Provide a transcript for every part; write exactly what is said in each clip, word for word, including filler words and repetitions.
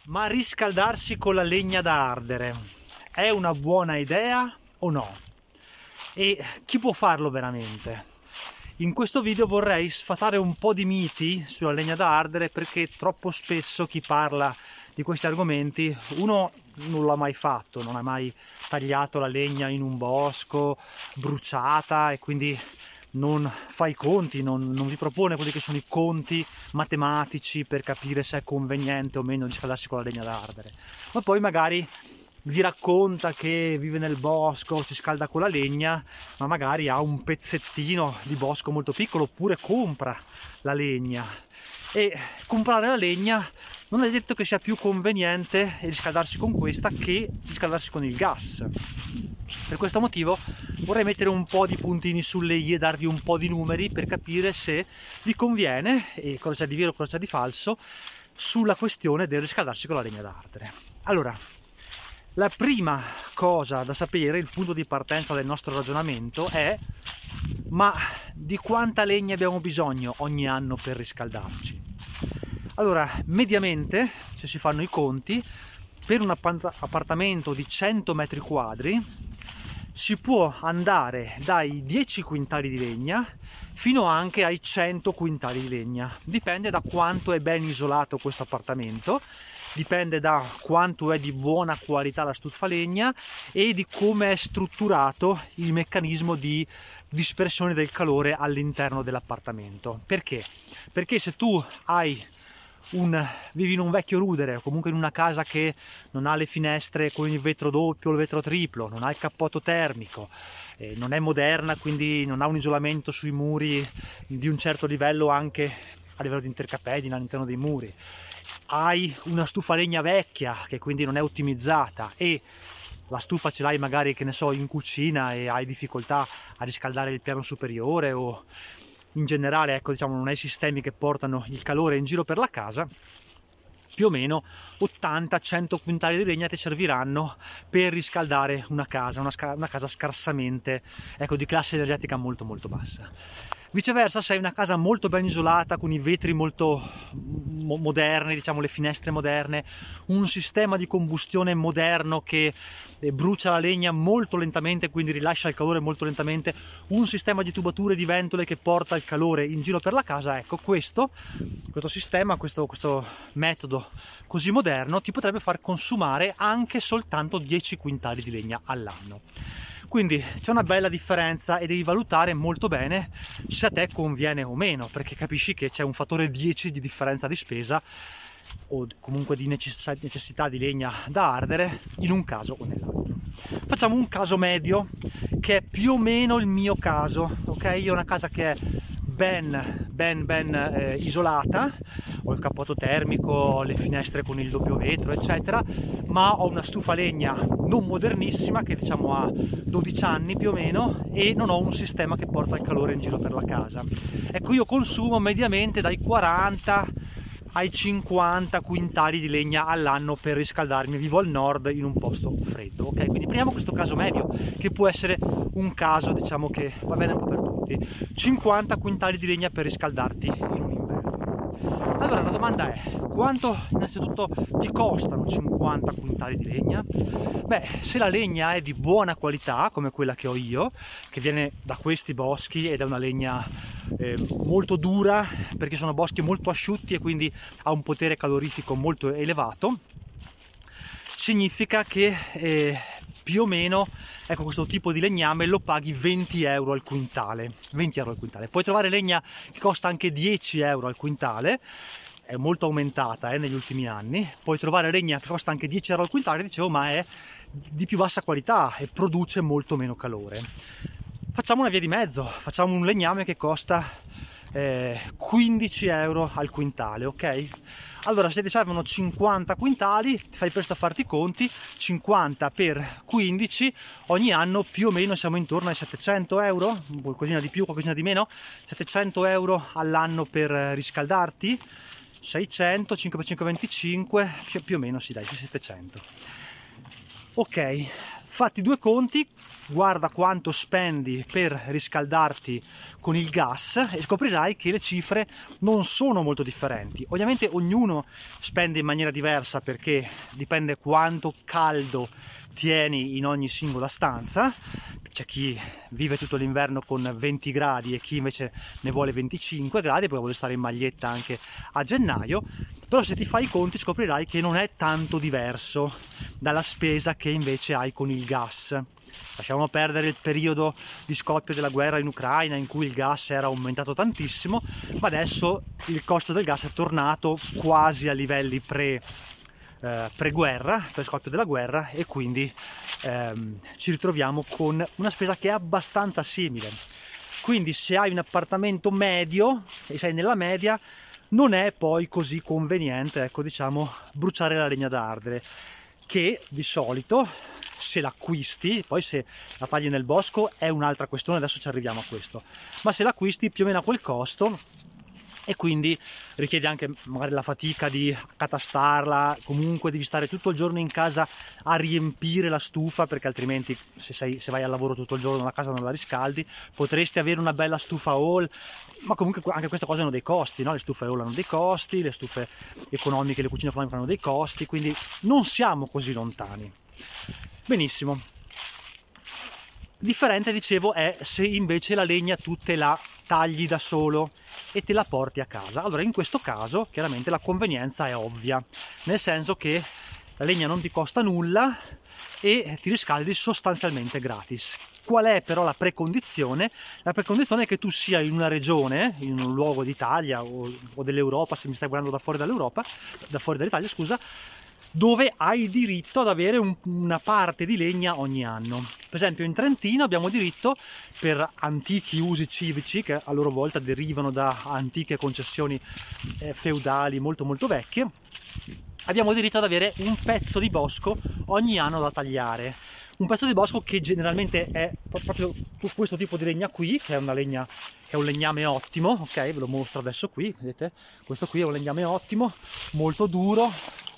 Ma riscaldarsi con la legna da ardere è una buona idea o no? E chi può farlo veramente? In questo video vorrei sfatare un po' di miti sulla legna da ardere, perché troppo spesso chi parla di questi argomenti, uno non l'ha mai fatto, non ha mai tagliato la legna in un bosco, bruciata, e quindi non fa i conti, non, non vi propone quelli che sono i conti matematici per capire se è conveniente o meno riscaldarsi con la legna da ardere. Ma poi magari vi racconta che vive nel bosco, si scalda con la legna, ma magari ha un pezzettino di bosco molto piccolo, oppure compra la legna. E comprare la legna non è detto che sia più conveniente riscaldarsi con questa che riscaldarsi con il gas. Per questo motivo vorrei mettere un po' di puntini sulle i e darvi un po' di numeri per capire se vi conviene, e cosa c'è di vero e cosa c'è di falso, sulla questione del riscaldarsi con la legna da ardere. Allora, la prima cosa da sapere, il punto di partenza del nostro ragionamento è: ma di quanta legna abbiamo bisogno ogni anno per riscaldarci? Allora, mediamente, se si fanno i conti, per un appartamento di cento metri quadri si può andare dai dieci quintali di legna fino anche ai cento quintali di legna. Dipende da quanto è ben isolato questo appartamento, dipende da quanto è di buona qualità la stufa legna e di come è strutturato il meccanismo di dispersione del calore all'interno dell'appartamento. Perché? Perché se tu hai un, vivi in un vecchio rudere, o comunque in una casa che non ha le finestre con il vetro doppio o il vetro triplo, non ha il cappotto termico, eh, non è moderna, quindi non ha un isolamento sui muri di un certo livello, anche a livello di intercapedine all'interno dei muri, hai una stufa legna vecchia che quindi non è ottimizzata, e la stufa ce l'hai magari, che ne so, in cucina, e hai difficoltà a riscaldare il piano superiore, o in generale, ecco, diciamo, non hai sistemi che portano il calore in giro per la casa, più o meno ottanta cento quintali di legna ti serviranno per riscaldare una casa, una, una casa scarsamente, ecco, di classe energetica molto molto bassa. Viceversa, se hai una casa molto ben isolata, con i vetri molto mo moderni, diciamo, le finestre moderne, un sistema di combustione moderno che eh, brucia la legna molto lentamente, quindi rilascia il calore molto lentamente, un sistema di tubature di ventole che porta il calore in giro per la casa, ecco, questo, questo sistema, questo, questo metodo così moderno ti potrebbe far consumare anche soltanto dieci quintali di legna all'anno. Quindi c'è una bella differenza e devi valutare molto bene se a te conviene o meno, perché capisci che c'è un fattore dieci di differenza di spesa, o comunque di necessità di legna da ardere, in un caso o nell'altro. Facciamo un caso medio, che è più o meno il mio caso, ok? Io ho una casa che è ben ben ben eh, isolata, ho il cappotto termico, ho le finestre con il doppio vetro, eccetera, ma ho una stufa legna non modernissima, che diciamo ha dodici anni più o meno, e non ho un sistema che porta il calore in giro per la casa. Ecco, io consumo mediamente dai quaranta ai cinquanta quintali di legna all'anno per riscaldarmi. Vivo al nord, in un posto freddo, ok? Quindi prendiamo questo caso medio, che può essere un caso, diciamo, che va bene un po' per tutti. cinquanta quintali di legna per riscaldarti in un inverno. Allora la domanda è: quanto innanzitutto ti costano cinquanta quintali di legna? Beh, se la legna è di buona qualità, come quella che ho io, che viene da questi boschi ed è una legna eh, molto dura, perché sono boschi molto asciutti e quindi ha un potere calorifico molto elevato, significa che eh, più o meno, ecco, questo tipo di legname lo paghi venti euro al quintale. venti euro al quintale. Puoi trovare legna che costa anche dieci euro al quintale, è molto aumentata eh, negli ultimi anni. Puoi trovare legna che costa anche dieci euro al quintale, dicevo, ma è di più bassa qualità e produce molto meno calore. Facciamo una via di mezzo, facciamo un legname che costa eh, quindici euro al quintale, ok? Allora, se ti servono cinquanta quintali, ti fai presto a farti i conti, cinquanta per quindici, ogni anno più o meno siamo intorno ai settecento euro, qualcosina di più, qualcosina di meno, settecento euro all'anno per riscaldarti, seicento, cinque per cinque, venticinque, più o meno, sì, dai, settecento. Ok, Fatti due conti, guarda quanto spendi per riscaldarti con il gas e scoprirai che le cifre non sono molto differenti. Ovviamente ognuno spende in maniera diversa perché dipende quanto caldo tieni in ogni singola stanza. C'è chi vive tutto l'inverno con venti gradi e chi invece ne vuole venticinque gradi, poi vuole stare in maglietta anche a gennaio, però se ti fai i conti scoprirai che non è tanto diverso dalla spesa che invece hai con il gas. Lasciamo perdere il periodo di scoppio della guerra in Ucraina in cui il gas era aumentato tantissimo, ma adesso il costo del gas è tornato quasi a livelli pre Eh, pre-guerra, per scoppio della guerra, e quindi ehm, ci ritroviamo con una spesa che è abbastanza simile. Quindi se hai un appartamento medio e sei nella media, non è poi così conveniente, ecco, diciamo, bruciare la legna da ardere, che di solito se l'acquisti, poi se la tagli nel bosco è un'altra questione, adesso ci arriviamo a questo, ma se l'acquisti più o meno a quel costo, e quindi richiede anche magari la fatica di accatastarla, comunque devi stare tutto il giorno in casa a riempire la stufa, perché altrimenti se, sei, se vai al lavoro tutto il giorno la casa non la riscaldi. Potresti avere una bella stufa Hall, ma comunque anche queste cose hanno dei costi, no? Le stufe Hall hanno dei costi, le stufe economiche, le cucine economiche hanno dei costi, quindi non siamo così lontani. Benissimo. Differente, dicevo, è se invece la legna tu te la tagli da solo e te la porti a casa. Allora in questo caso chiaramente la convenienza è ovvia, nel senso che la legna non ti costa nulla e ti riscaldi sostanzialmente gratis. Qual è però la precondizione? La precondizione è che tu sia in una regione, in un luogo d'Italia o, o dell'Europa, se mi stai guardando da fuori dall'Europa, da fuori dall'Italia, scusa, dove hai diritto ad avere un, una parte di legna ogni anno. Per esempio in Trentino abbiamo diritto, per antichi usi civici che a loro volta derivano da antiche concessioni eh, feudali molto molto vecchie, abbiamo diritto ad avere un pezzo di bosco ogni anno da tagliare. Un pezzo di bosco che generalmente è proprio questo tipo di legna qui, che è una legna, che è un legname ottimo, ok? Ve lo mostro adesso qui, vedete? Questo qui è un legname ottimo, molto duro,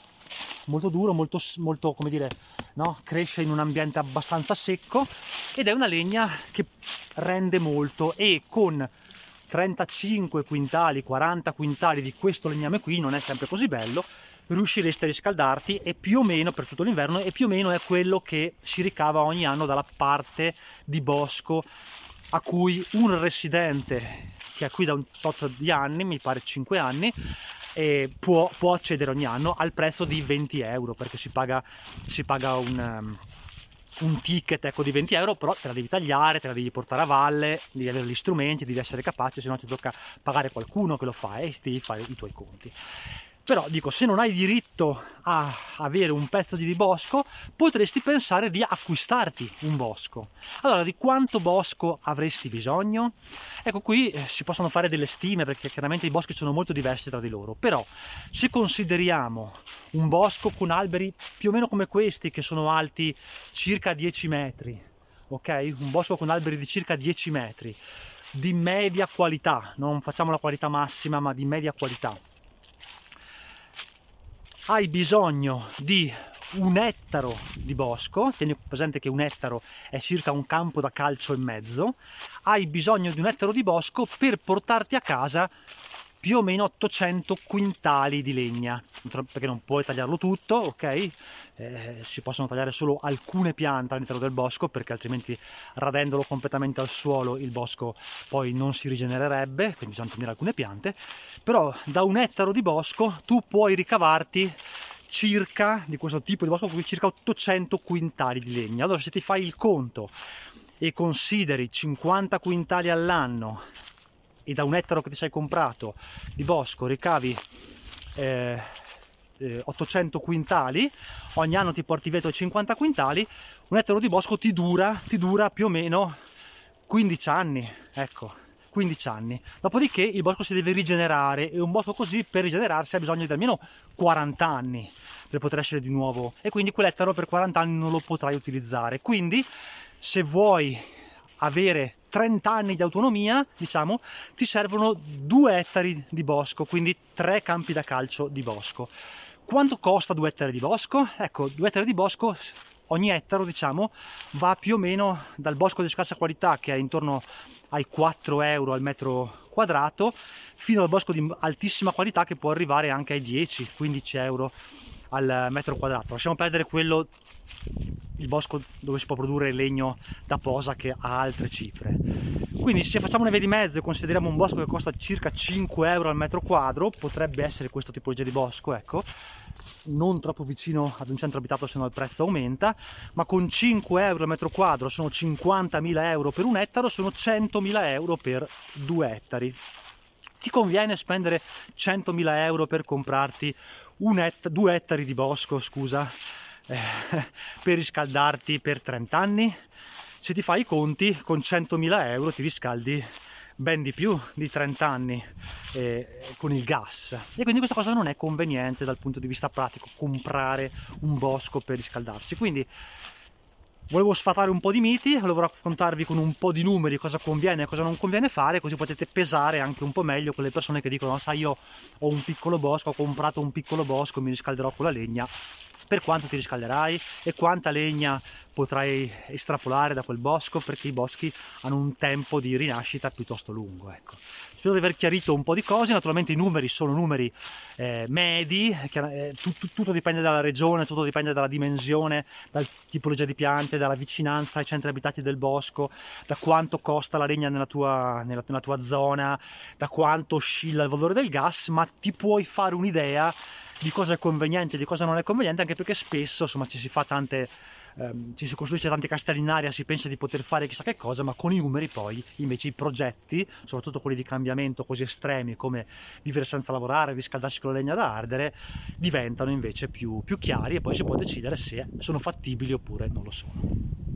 molto duro, molto, molto come dire, no? Cresce in un ambiente abbastanza secco ed è una legna che rende molto, e con trentacinque quintali, quaranta quintali di questo legname qui, non è sempre così bello, riuscireste a riscaldarti, e più o meno per tutto l'inverno, e più o meno è quello che si ricava ogni anno dalla parte di bosco a cui un residente che è qui da un tot di anni, mi pare cinque anni, e può, può accedere ogni anno al prezzo di venti euro, perché si paga, si paga un, um, un ticket, ecco, di venti euro, però te la devi tagliare, te la devi portare a valle, devi avere gli strumenti, devi essere capace, se no ti tocca pagare qualcuno che lo fa e devi fare i tuoi conti. Però dico, se non hai diritto a avere un pezzo di bosco, potresti pensare di acquistarti un bosco. Allora, di quanto bosco avresti bisogno? Ecco, qui eh, si possono fare delle stime, perché chiaramente i boschi sono molto diversi tra di loro, però se consideriamo un bosco con alberi più o meno come questi, che sono alti circa dieci metri, ok? Un bosco con alberi di circa dieci metri, di media qualità, non facciamo la qualità massima, ma di media qualità, hai bisogno di un ettaro di bosco. Tieni presente che un ettaro è circa un campo da calcio e mezzo. Hai bisogno di un ettaro di bosco per portarti a casa più o meno ottocento quintali di legna, perché non puoi tagliarlo tutto, ok? Eh, si possono tagliare solo alcune piante all'interno del bosco, perché altrimenti radendolo completamente al suolo il bosco poi non si rigenererebbe, quindi bisogna tenere alcune piante. Però da un ettaro di bosco tu puoi ricavarti circa, di questo tipo di bosco qui, circa ottocento quintali di legna. Allora, se ti fai il conto e consideri cinquanta quintali all'anno, e da un ettaro che ti sei comprato di bosco ricavi eh, eh, ottocento quintali, ogni anno ti porti via i tuoi cinquanta quintali, un ettaro di bosco ti dura, ti dura più o meno quindici anni, ecco, quindici anni. Dopodiché il bosco si deve rigenerare, e un bosco così, per rigenerarsi, ha bisogno di almeno quaranta anni per poter essere di nuovo, e quindi quell'ettaro per quaranta anni non lo potrai utilizzare. Quindi se vuoi avere trenta anni di autonomia, diciamo, ti servono due ettari di bosco, quindi tre campi da calcio di bosco. Quanto costa due ettari di bosco? Ecco, due ettari di bosco ogni ettaro, diciamo, va più o meno dal bosco di scarsa qualità, che è intorno ai quattro euro al metro quadrato, fino al bosco di altissima qualità, che può arrivare anche ai dieci quindici euro al metro quadrato. Lasciamo perdere quello, il bosco dove si può produrre legno da posa, che ha altre cifre. Quindi se facciamo una via di mezzo e consideriamo un bosco che costa circa cinque euro al metro quadro, potrebbe essere questa tipologia di bosco, ecco, non troppo vicino ad un centro abitato, se no il prezzo aumenta, ma con cinque euro al metro quadro sono cinquantamila euro per un ettaro, sono centomila euro per due ettari. Ti conviene spendere centomila euro per comprarti un et- due ettari di bosco, scusa, eh, per riscaldarti per trenta anni? Se ti fai i conti, con centomila euro ti riscaldi ben di più di trenta anni eh, con il gas, e quindi questa cosa non è conveniente dal punto di vista pratico, comprare un bosco per riscaldarsi. Quindi volevo sfatare un po' di miti, volevo raccontarvi con un po' di numeri cosa conviene e cosa non conviene fare, così potete pesare anche un po' meglio quelle persone che dicono: sai, io ho un piccolo bosco, ho comprato un piccolo bosco, mi riscalderò con la legna. Per quanto ti riscalderai e quanta legna potrai estrapolare da quel bosco, perché i boschi hanno un tempo di rinascita piuttosto lungo, ecco. Spero di aver chiarito un po' di cose. Naturalmente i numeri sono numeri eh, medi, eh, tutto, tutto dipende dalla regione, tutto dipende dalla dimensione, dalla tipologia di piante, dalla vicinanza ai centri abitati del bosco, da quanto costa la legna nella tua, nella, nella tua zona, da quanto oscilla il valore del gas, ma ti puoi fare un'idea di cosa è conveniente e di cosa non è conveniente, anche perché spesso, insomma, ci si fa tante ehm, ci si costruisce tanti castelli in aria, si pensa di poter fare chissà che cosa, ma con i numeri poi invece i progetti, soprattutto quelli di cambiamento così estremi come vivere senza lavorare, riscaldarsi con la legna da ardere, diventano invece più, più chiari, e poi si può decidere se sono fattibili oppure non lo sono.